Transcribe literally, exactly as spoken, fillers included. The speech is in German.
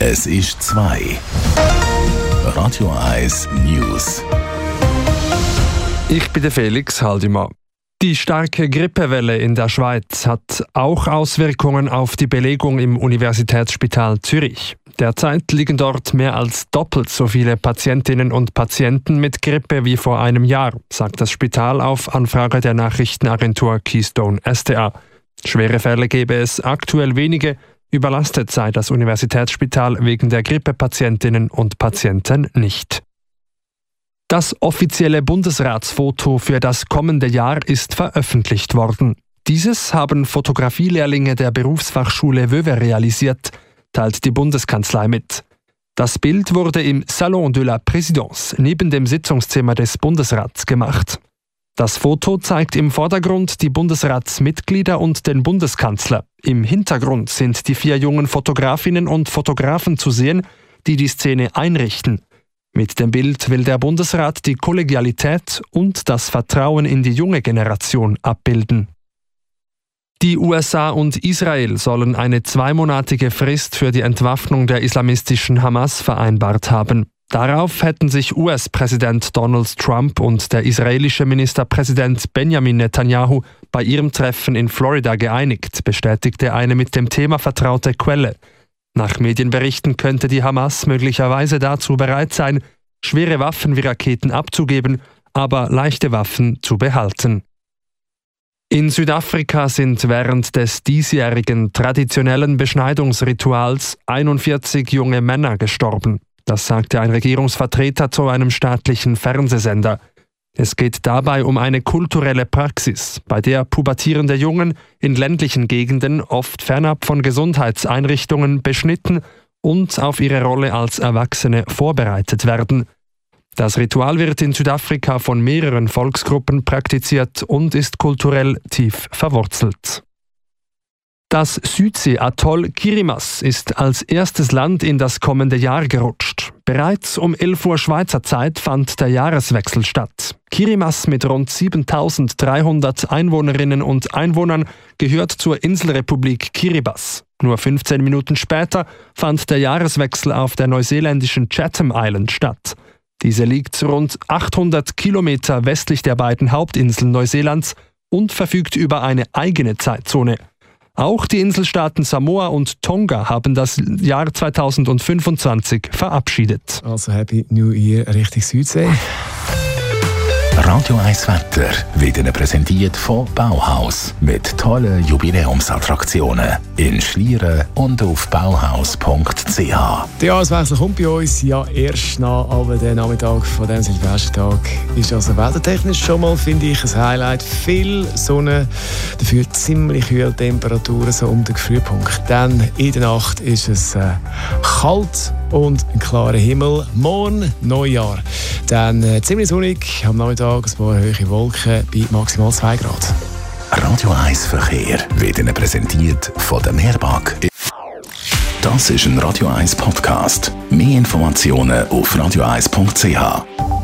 Es ist zwei. Radio eins News. Ich bin der Felix Haldimann. Die starke Grippewelle in der Schweiz hat auch Auswirkungen auf die Belegung im Universitätsspital Zürich. Derzeit liegen dort mehr als doppelt so viele Patientinnen und Patienten mit Grippe wie vor einem Jahr, sagt das Spital auf Anfrage der Nachrichtenagentur Keystone S D A. Schwere Fälle gebe es aktuell wenige, überlastet sei das Universitätsspital wegen der Grippepatientinnen und Patienten nicht. Das offizielle Bundesratsfoto für das kommende Jahr ist veröffentlicht worden. Dieses haben Fotografielehrlinge der Berufsfachschule Wöwe realisiert, teilt die Bundeskanzlei mit. Das Bild wurde im Salon de la Présidence neben dem Sitzungszimmer des Bundesrats gemacht. Das Foto zeigt im Vordergrund die Bundesratsmitglieder und den Bundeskanzler. Im Hintergrund sind die vier jungen Fotografinnen und Fotografen zu sehen, die die Szene einrichten. Mit dem Bild will der Bundesrat die Kollegialität und das Vertrauen in die junge Generation abbilden. Die U S A und Israel sollen eine zweimonatige Frist für die Entwaffnung der islamistischen Hamas vereinbart haben. Darauf hätten sich U S-Präsident Donald Trump und der israelische Ministerpräsident Benjamin Netanyahu bei ihrem Treffen in Florida geeinigt, bestätigte eine mit dem Thema vertraute Quelle. Nach Medienberichten könnte die Hamas möglicherweise dazu bereit sein, schwere Waffen wie Raketen abzugeben, aber leichte Waffen zu behalten. In Südafrika sind während des diesjährigen traditionellen Beschneidungsrituals einundvierzig junge Männer gestorben. Das sagte ein Regierungsvertreter zu einem staatlichen Fernsehsender. Es geht dabei um eine kulturelle Praxis, bei der pubertierende Jungen in ländlichen Gegenden oft fernab von Gesundheitseinrichtungen beschnitten und auf ihre Rolle als Erwachsene vorbereitet werden. Das Ritual wird in Südafrika von mehreren Volksgruppen praktiziert und ist kulturell tief verwurzelt. Das Südsee-Atoll Kirimas ist als erstes Land in das kommende Jahr gerutscht. Bereits um elf Uhr Schweizer Zeit fand der Jahreswechsel statt. Kirimas mit rund siebentausenddreihundert Einwohnerinnen und Einwohnern gehört zur Inselrepublik Kiribati. Nur fünfzehn Minuten später fand der Jahreswechsel auf der neuseeländischen Chatham Island statt. Diese liegt rund achthundert Kilometer westlich der beiden Hauptinseln Neuseelands und verfügt über eine eigene Zeitzone. Auch die Inselstaaten Samoa und Tonga haben das Jahr zweitausendfünfundzwanzig verabschiedet. Also Happy New Year Richtung Südsee. Radio eins Wetter wird Ihnen präsentiert von Bauhaus mit tollen Jubiläumsattraktionen in Schlieren und auf bauhaus punkt c h. Der Jahreswechsel kommt bei uns ja erst nach, aber der Nachmittag von diesem Silvestertag ist also wettertechnisch schon mal, finde ich, ein Highlight. Viel Sonne, dafür ziemlich kühle Temperaturen so um den Frühpunkt. Dann in der Nacht ist es äh, kalt und ein klarer Himmel. Morgen Neujahr. Dann äh, ziemlich sonnig, am Nachmittag ein paar hohe Wolken bei maximal zwei Grad. Radio eins Verkehr wird Ihnen präsentiert von der Mehrbank. Das ist ein Radio eins Podcast. Mehr Informationen auf radio eins punkt c h.